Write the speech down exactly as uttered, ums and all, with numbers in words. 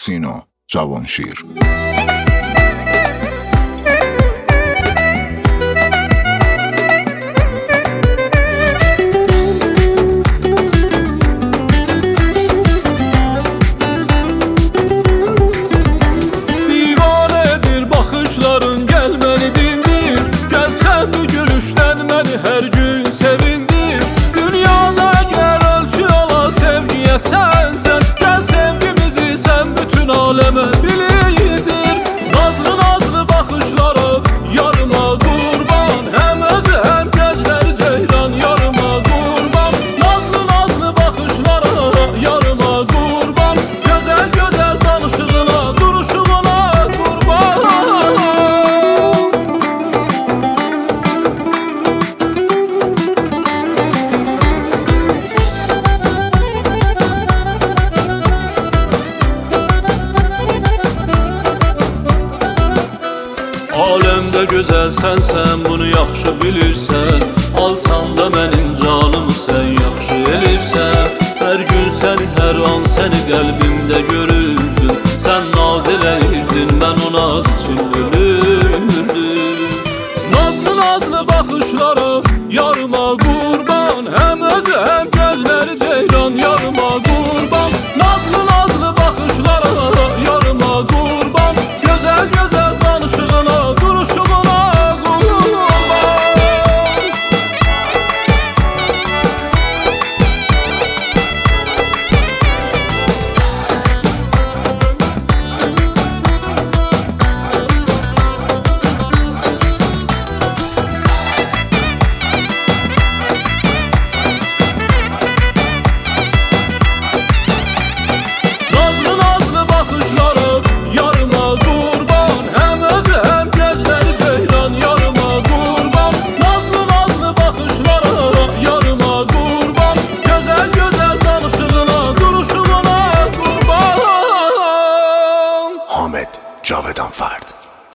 Sino Cavanşir. Bakışların gelmeli dindir. Gel sen bu gülüşten beni her gün sevindir. Dünyada gel ölçü ola sevgiye sen sen. Gel sevgimizi sen bütün aleme bilirdir. Nazlı nazlı bakışlara yarıma kurban. Hem özü hem gözleri ceylan yarıma kurban. Nazlı nazlı bakışlara yarıma kurban. Güzel güzel danışığına duruşuna kurban. Alemde güzel sensen, bunu yaxşı bilirsən. Alsan da mənim canımı sen yaxşı elirsən. Hər gün səni, hər an səni qəlbimdə görürdüm. Sən naz eləyirdin, mən o naz için ölürdüm. Nazlı nazlı bakışlara yarıma kurban. Hem özü hem gözleri ceylan yarıma kurban. Nazlı nazlı bakışlara yarıma kurban. Güzel güzel danışığına duruşuna kurban. Nazlı nazlı bakışlara yarıma kurban. Hem özü hem gözleri ceylan yarıma kurban. Nazlı nazlı bakışlara yarıma kurban. Güzel güzel danışığına duruşuna kurban. Hamed Cavedan Fard.